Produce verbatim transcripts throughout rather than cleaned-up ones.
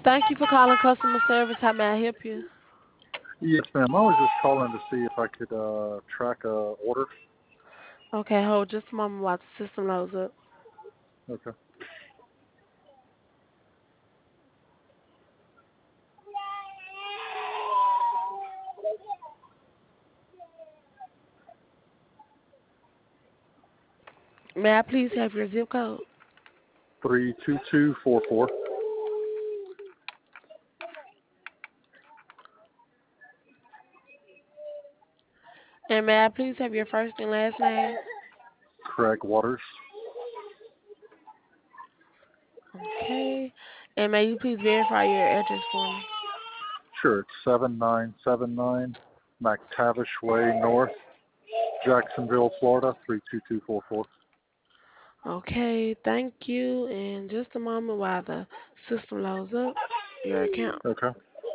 Thank you for calling customer service. How may I help you? Yes, ma'am. I was just calling to see if I could uh, track a order. Okay, hold just a moment while the system loads up. Okay. May I please have your zip code? Three two two four four. And may I please have your first and last name? Craig Waters. Okay. And may you please verify your address for me? Sure. It's seven nine seven nine McTavish Way North, Jacksonville, Florida. Three two two four four. Okay, thank you. And just a moment while the system loads up your account. Okay.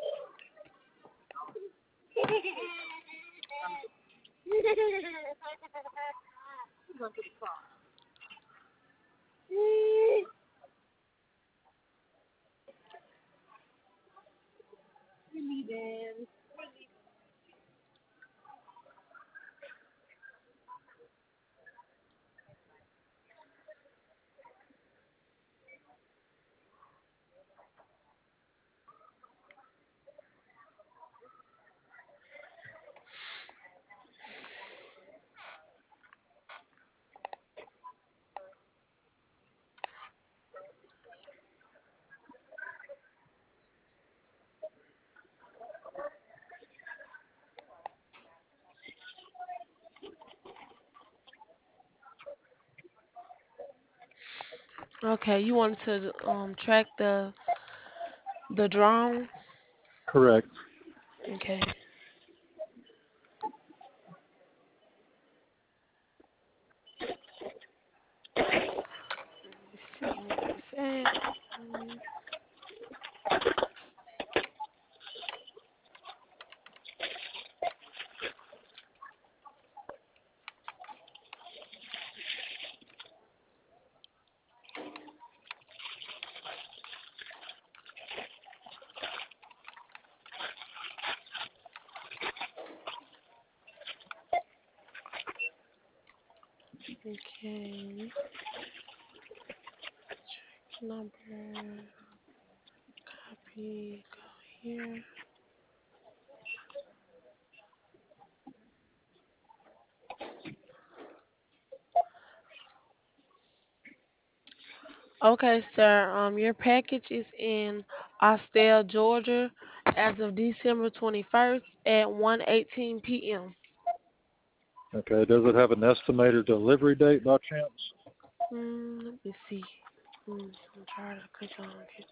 Okay, you wanted to um track the the drone? Correct. Okay. Let me see where it's at. Mm, Okay. Check number. Copy. Go here. Okay, sir. Um, your package is in Austell, Georgia, as of December twenty-first at one eighteen p m. Okay. Does it have an estimated delivery date by chance? Hmm, let me see. Hmm, I'm trying to click on it.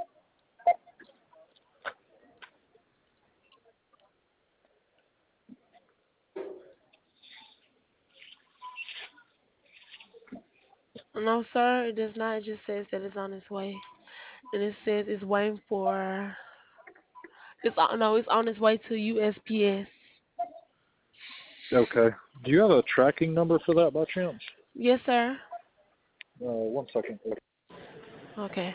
No, sir, it does not. It just says that it's on its way, and it says it's waiting for. It's on. No, it's on its way to U S P S. Okay. Do you have a tracking number for that by chance? Yes, sir. Uh, one second. Okay.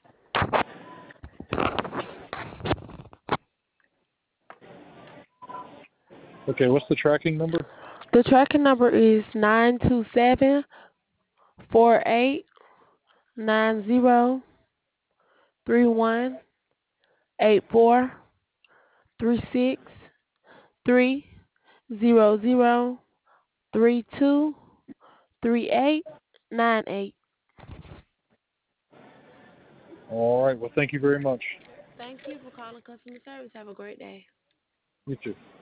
Okay. What's the tracking number? The tracking number is nine two seven four eight nine zero three one eight four three six three zero zero three two three eight nine eight. All right. Well, thank you very much. Thank you for calling customer service. Have a great day. You too.